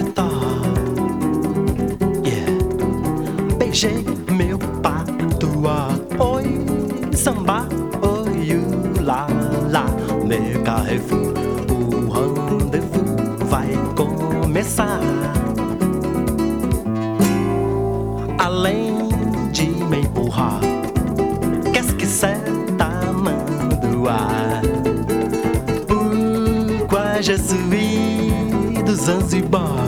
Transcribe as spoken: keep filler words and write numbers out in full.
tá. Yeah. Beijei meu patua. Oi, samba, oi, lá, lá. Me carrefour, o rendezvous vai começar. Além de me empurrar, qu'est-ce que c'est ta main droite? Pourquoi je suis de Zanzibar?